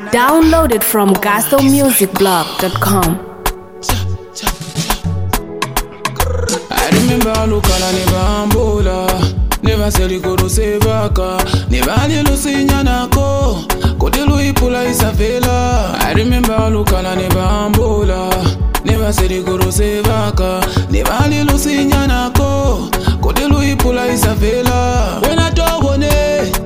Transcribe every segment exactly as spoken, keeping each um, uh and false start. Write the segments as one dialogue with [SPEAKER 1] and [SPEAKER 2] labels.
[SPEAKER 1] Download it from gospel music blog dot com.
[SPEAKER 2] I remember Lukala Nebambola, never said you go to Sevaka, never did Lucinyanako, Kodelu Ipula Isabella. I remember Lukala Nebambola, never said you go to Sevaka, never did Lucinyanako, Kodelu Ipula Isabella. When I talk on it,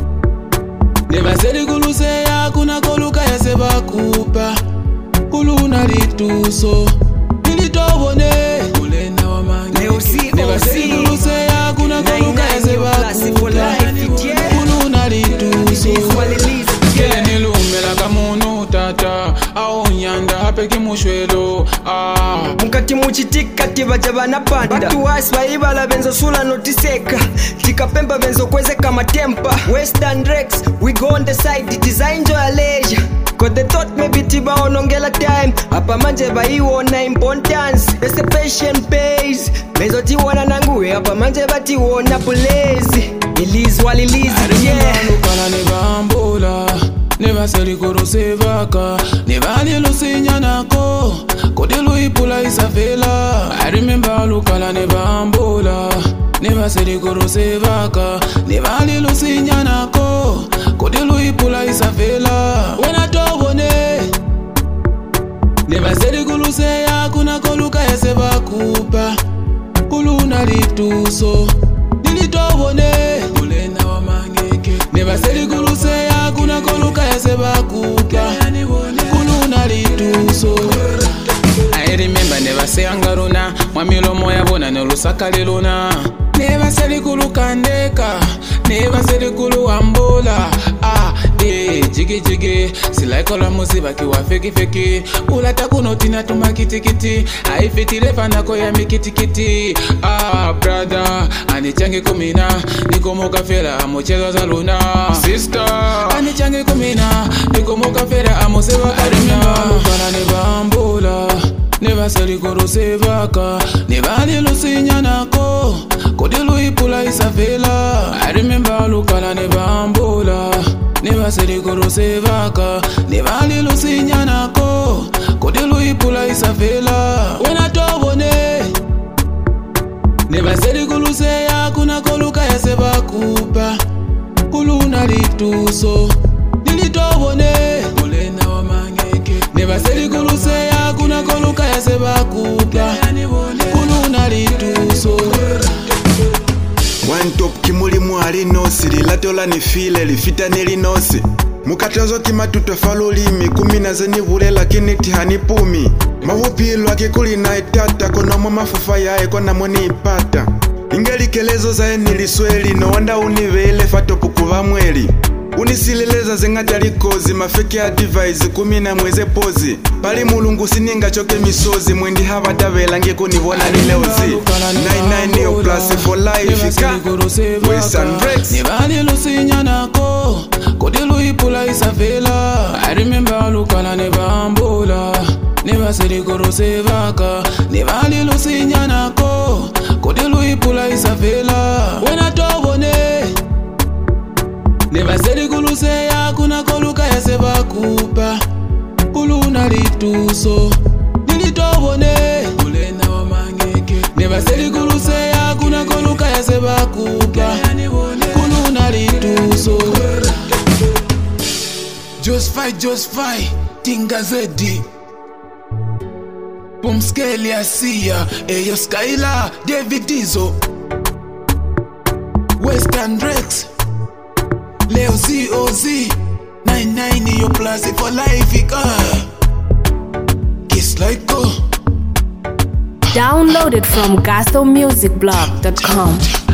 [SPEAKER 2] never said you go to say, I couldn't go look at Sebakupa, Uluna Litu so, Nilitobone.
[SPEAKER 3] Never say you say I gonna go look at the back for life. You know it so.
[SPEAKER 2] Kele lumela kamono tata. Aonyanda hapeki mushwelo. Ah.
[SPEAKER 3] Mukati muchitika tiba jabana panda. Batu wasi waibala benzo sula notiseka. Tika pemba benzo kweze kama tempa. Western Rex, we go on the side. The design jo ya leisure. Cause they thought maybe tiba onongela time. Hapa manje ba iwona importance. There's a patient pays. Mezo tiwana nanguwe hapa manje ba tiwona bulezi. Release wali release yeah.
[SPEAKER 2] Lukala Nebambola, never said you go to Sevaka, never did Lucinyanako, Kodelu Ipula Isabella. I remember Lukala Nebambola, never said you go to Sevaka, never did Lucinyanako, Kodelu Ipula Isabella. When I talk on it, never said you go to say I couldn't go look at Sebakupa, Uluna Litu so, Nilitobone. Never said you go say I couldn't go look at Sebakupa, Uluna Litu so. I remember never say Angaruna, Mamilo Moya Bona no Lusaka Luna. Never said you go look andeka, never said you go ambola. Ah, eh, jiggy jiggy, si like all musiba kiwa feki feki. Ulata kunotina tuma kiti kiti, I fiti lefana koya mikiti kiti. Ah, brother, ani change kumina, niko moka fela amocheza za luna. Sister, ani change kumina, niko moka fela amoseva karina. Lukala Nebambola, never said you go to Sevaka, never did Lucinyanako, Kodelu Ipula Isabella. I remember Lukala Nebambola, never said you go to Sevaka, never did Lucinyanako, Kodelu Ipula Isabella. When I talk on it, never said you go to say I couldn't go look at Sebakupa, Uluna Litu so, Nilitobone. Never said you go to say I couldn't go look at Sebakupa, Uluna Litu so.
[SPEAKER 4] One top kimuli mwari nosi, lilatola ni file, lifita nili nosi. Mukatazo kima tutofalo limi, kumina zeni vule lakini tihani pumi. Mahupilo akikuli na etata, kono mama fufa yae kona mwani ipata. Ingeli kelezo zae nilisweli, no wanda univele fatopu kuva mweli. Unisileleza zengaja likozi, mafeki ya device kumina mweze pozi. Pali mulungu sininga choke misozi, mwendi hava tavela nge kunivona nileozi. nine nine yo plus for life ika Western Rex.
[SPEAKER 2] Never did Lucinyanako, Kodelu Ipula Isabella. I remember Lukala Nebambola, never said you go to Sevaka, never did Lucinyanako, Kodelu Ipula Isabella. When I talk on it, never said you go say I couldn't go look at Sebakupa, Uluna Litu so, Nilitobone. Never said you go say I couldn't go look at Sebakupa, Uluna Litu so. Just fight, just fight, Tinga Zedi. Pumskeli Asia, Eyo Skyla, David Dizo, Western Rex, Leo Z O Z, nine nine yo plus for life ika. Kiss like go.
[SPEAKER 1] Download it from gospel music blog dot com.